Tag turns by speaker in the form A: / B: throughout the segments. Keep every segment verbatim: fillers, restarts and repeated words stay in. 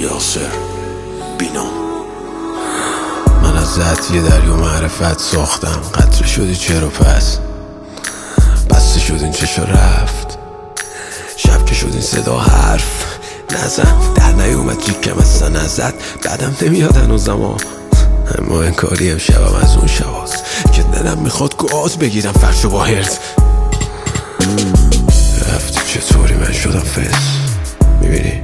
A: یاسر بینا. من از ذات یه دریا معرفت ساختم، قطره شدی چرا پس بسته شد این چشا رفت، شب که شد این صدا حرف نزن، در نیومد جیکم اصلا نزد، بعدم نمیاد هنوزم ها، اما انکاری امشبم از اون شباست که دلم میخواد گاز بگیرم فرشو با هرز. رفتی چطوری من شدم فس، میبینی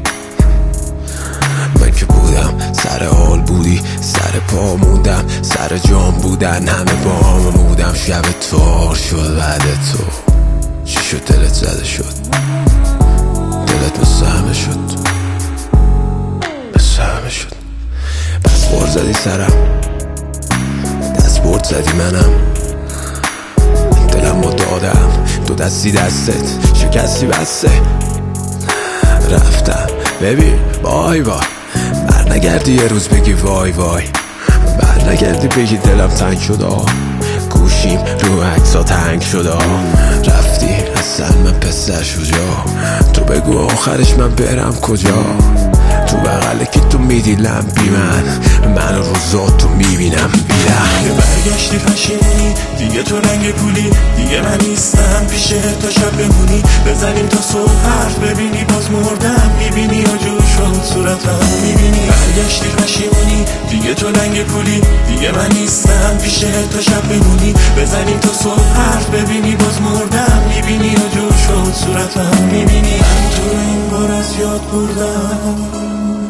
A: من که بودم سر حال بودی، سر پا موندم، سر جام بودن همه با هم بودم، شب تار شد بعد تو چی شد دلت زده شد، دلت مثل همه شد مثل همه شد، بس بار زدی سرم دست برد زدی منم، دلم رو دادم دو دستی دستت شکستی بسته، رفتم ببین بای بای، بر نگردی یه روز بگی وای وای، بر نگردی بگی دلم تنگ شد آه، گوشیم رو عکسا تنگ شد آه، رفتی اصلا من پسر شجاع، تو بگو آخرش من برم کجا، تو بغله که تو میدی لمبی من من روزا تو میبینم بیرم،
B: برگشتی پشیمونی دیگه تو رنگ گولی، دیگه من نیستم پیشه تا شب بمونی، بزنیم تا صبح حرف ببینی باز مردم میبینی و جور شد صورتم میبینی، برگشتی پشیمونی دیگه تو رنگ گولی، دیگه من نیستم پیشه تا شب بمونی، بزنیم تا صبح حرف ببینی باز مردم میبینی و جور شد صورتم میبینی، من تو این بار از یاد بردم.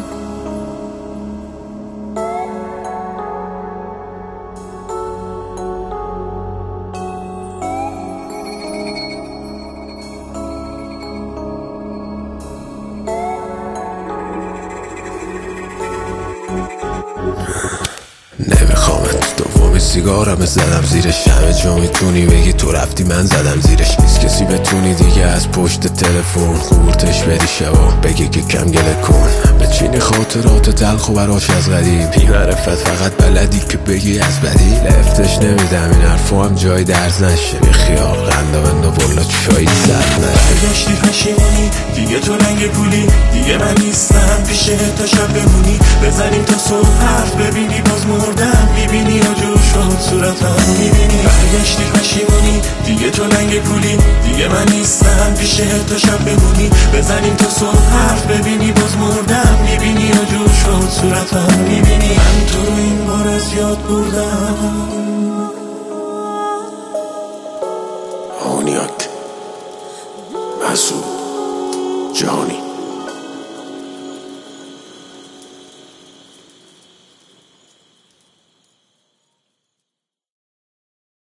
A: نمیخوامت دومی سیگارم زدم زیرش، همه جا میتونی بگی تو رفتی من زدم زیرش، نیست کسی بتونی دیگه از پشت تلفن قورتش بدی شبا بگی که کم گله کن، بچینی خاطرات تلخ و براش از قدیم، بی معرفت فقط بلدی که بگی از بدی، لفتش نمیدم این حرفو هم جای درز نشه، بی خیال قنده بنده والا چایی سرد نشه،
B: برگشتی پشیمونی دیگه تو رنگ گولی، دیگه من نیستم پیشه تا شب بمونی، بزنیم تا صبح حرف ببینی باز مردم میبینی و جور شد صورتم میبینی، برگشتی پشیمونی دیگه تو رنگ گولی، دیگه من نیستم پیشه تا شب بمونی، بزنیم تا صبح حرف ببینی باز مردم میبینی و جور شد صورتم میبینی، من تو رو این بار از یاد بردم.
A: آنیاک مسعود جهانی.